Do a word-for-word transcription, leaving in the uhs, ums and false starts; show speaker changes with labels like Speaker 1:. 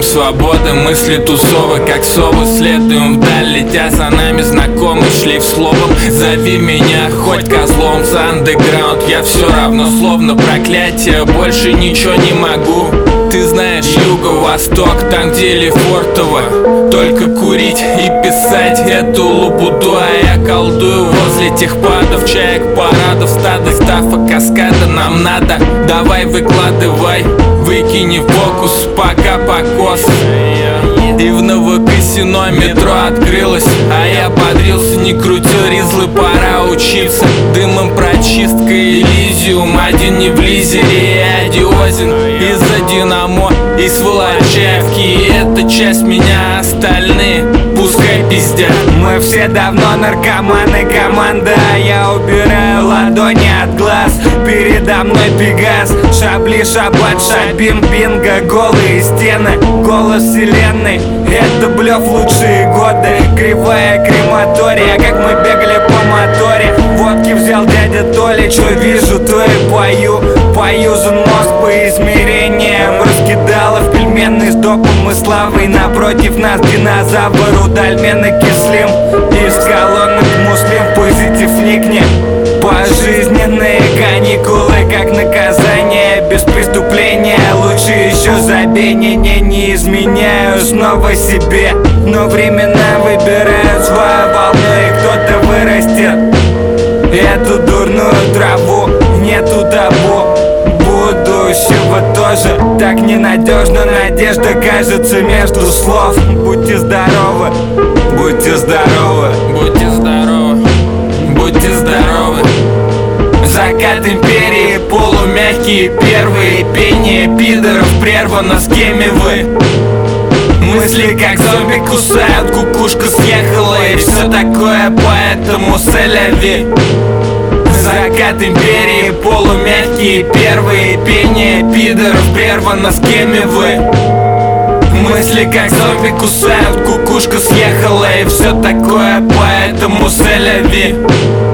Speaker 1: свободы, мысли тусовок, как совы. Следуем вдаль, летя за нами знакомый шлейф словом. Зови меня хоть козлом за андеграунд, я все равно словно проклятие, больше ничего не могу. Ты знаешь, юго-восток, там где Лефортово, только курить и писать эту лабуду. А я колдую возле техпадов, чаек, парадов, стада, стафа, каскада. Нам надо, давай выкладывай, выкини фокус, пока покос. И в Новокосино метро открылось, а я бодрился, не крутил ризлы, пора учиться. Дымом прочистка, Элизиум, один не в лизере и одиозен. Из-за Динамо, из Волочаевки, и эта часть меня, остальные пускай пиздят.
Speaker 2: Мы все давно наркоманы, команда. Я убираю ладони от глаз. Передо мной Пегас, Шабли, Шабат, Шабим, Бинго. Голые стены, голос вселенной. Это блёв, лучшие годы. Кривая крематория, как мы бегали по моторе. Водки взял дядя Толя, чё вижу, то и пою. Поюзан мост по измерениям. Раскидалов пельменный с допом и славой. Напротив нас динозавр, удальмены кислим. Из колонок муслим, позитив никни. Пожизненные каникулы, как наказание. Без преступления лучше еще забей. Не-не, не изменяю снова себе, но времена выбирают свою волну, и кто-то вырастет эту дурную траву. Нету табу будущего тоже так ненадежно. Надежда кажется между слов. Будьте здоровы, будьте здоровы,
Speaker 1: будьте здоровы, будьте здоровы.
Speaker 2: Закат империи, полумягкие первые. Пение пидоров прервано, с кеми вы? Мысли как зомби кусают, кукушка съехала и все такое, поэтому сэляви. Закат империи, полумягкие первые. Пение пидоров прервано, с кеми вы? Мысли как зомби кусают, кукушка съехала и все такое, поэтому сэляви.